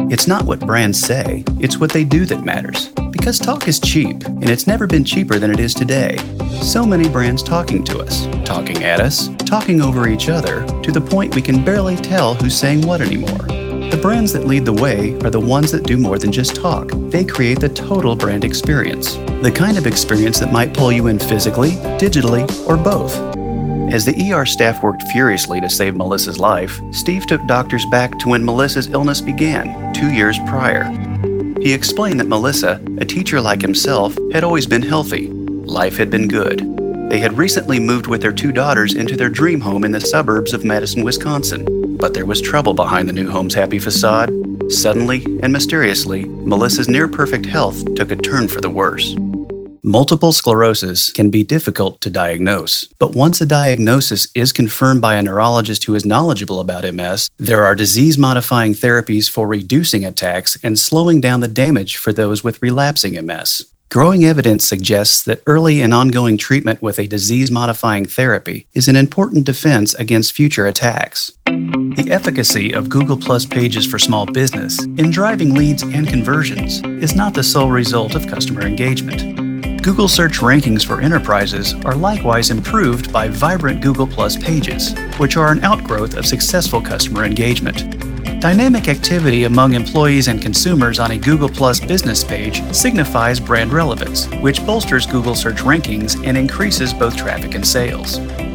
It's not what brands say, it's what they do that matters. Because talk is cheap, and it's never been cheaper than it is today. So many brands talking to us, talking at us, talking over each other, to the point we can barely tell who's saying what anymore. The brands that lead the way are the ones that do more than just talk. They create the total brand experience. The kind of experience that might pull you in physically, digitally, or both. As the ER staff worked furiously to save Melissa's life, Steve took doctors back to when Melissa's illness began, 2 years prior. He explained that Melissa, a teacher like himself, had always been healthy. Life had been good. They had recently moved with their 2 daughters into their dream home in the suburbs of Madison, Wisconsin. But there was trouble behind the new home's happy facade. Suddenly and mysteriously, Melissa's near-perfect health took a turn for the worse. Multiple sclerosis can be difficult to diagnose, but once a diagnosis is confirmed by a neurologist who is knowledgeable about MS, there are disease-modifying therapies for reducing attacks and slowing down the damage for those with relapsing MS. Growing evidence suggests that early and ongoing treatment with a disease-modifying therapy is an important defense against future attacks. The efficacy of Google Plus Pages for small business in driving leads and conversions is not the sole result of customer engagement. Google search rankings for enterprises are likewise improved by vibrant Google Plus Pages, which are an outgrowth of successful customer engagement. Dynamic activity among employees and consumers on a Google Plus business page signifies brand relevance, which bolsters Google search rankings and increases both traffic and sales.